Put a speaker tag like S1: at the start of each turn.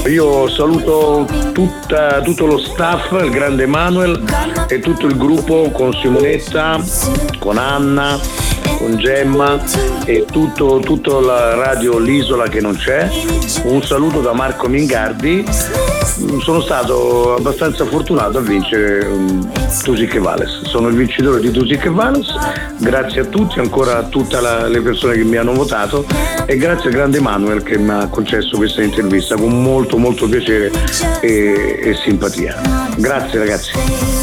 S1: Io saluto tutto lo staff, il grande Emanuel e tutto il gruppo con Simonetta, con Anna, con Gemma e tutto la radio L'Isola che non c'è. Un saluto da Marco Mingardi. Sono stato abbastanza fortunato a vincere Tusic e Vales. Sono il vincitore di Tusic e Vales. Grazie a tutti, ancora a tutte le persone che mi hanno votato e grazie al grande Emanuel che mi ha concesso questa intervista con molto piacere e simpatia. Grazie ragazzi.